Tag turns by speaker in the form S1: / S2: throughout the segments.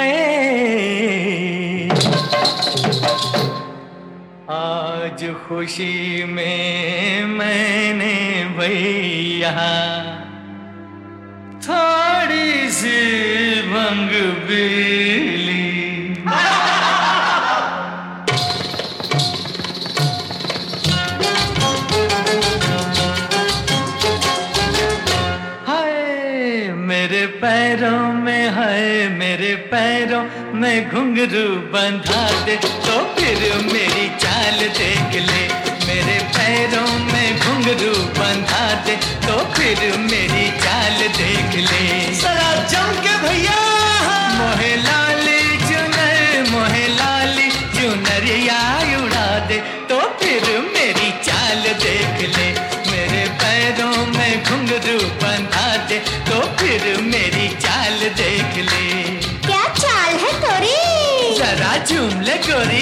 S1: आज खुशी में मैंने भैया थोड़ी सी भंग पी ली। हाय मेरे पैरों में, हाय मेरे पैरों में घुंघरू बंधा दे तो फिर मेरी चाल देख ले। मेरे पैरों में घुंघरू बंधा दे तो फिर मेरी चाल देख ले।
S2: जरा जम के भैया
S1: मोहे लाली चुनर, मोहे लाली चुनरिया उड़ा दे तो फिर मेरी चाल देख ले। मेरे पैरों में घुंघरू बंधा दे तो फिर मेरी चाल देख ले।
S3: क्या चाल है तोरी?
S1: जरा झूम ले गोरी।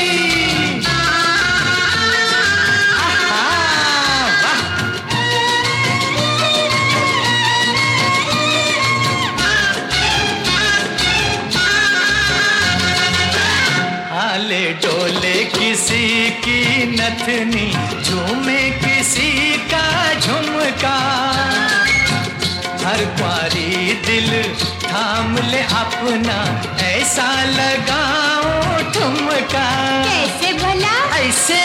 S1: हाले डोले किसी की नथनी, झूमे किसी का झुमका। हर क्वारी दिल थाम ले अपना, ऐसा लगाओ ठुमका।
S3: कैसे भला?
S1: ऐसे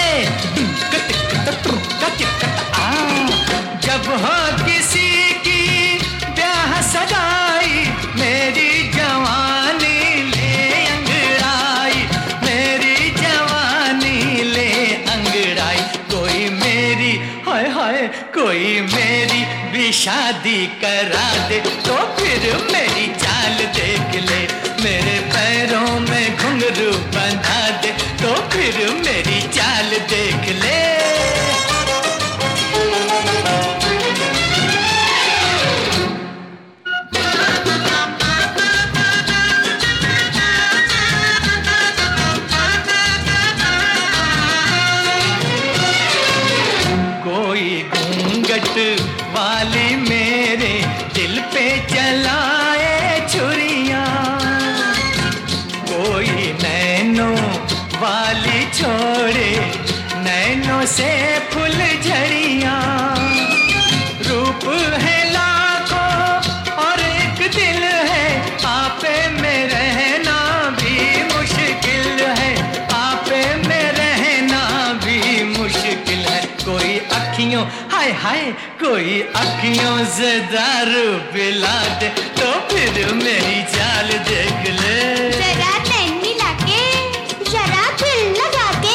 S1: जब हो किसी की ब्याह सगाई, मेरी जवानी ले अंगड़ाई, मेरी जवानी ले अंगड़ाई। कोई मेरी, हाय हाय कोई मेरी भी शादी करा दे तो फिर मेरी चाल देख ले। मेरे पैरों में घुंघरू बंधा दे तो फिर मेरी चाल देख ले। कोई घूंघट वाली मेरे दिल पे चलाए छुरियां, कोई नैनों वाली छोड़े नैनों से फूल झड़ियां। रूप है लाखों और एक दिल है, आपे में रहना भी मुश्किल है, आपे में रहना भी मुश्किल है। कोई अखियों, हाय हाय कोई अखियों से दारू पिला दे तो फिर मेरी चाल देख ले।
S3: जरा नैन मिला के, जरा दिल लगा के।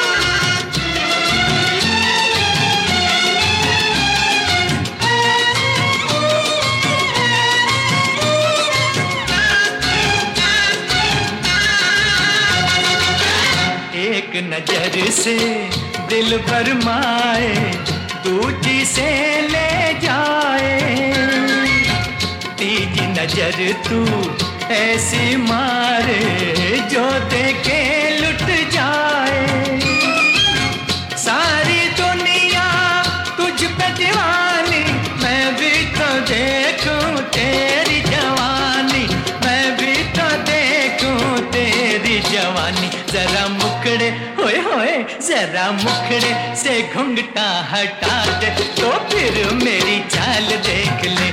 S1: एक नजर से दिल भरमाए, दूजी से ले जाए। तीजी नजर तू ऐसी मारे जो देखे लुट जाए। सारी दुनिया तुझ पे दीवानी, मैं भी तो देखूं तेरी जवानी, मैं भी तो देखूं तेरी जवानी। जरा मुखड़े, होए होए जरा मुखड़े से घुंघटा हटा दे तो फिर मेरी चाल देख ले।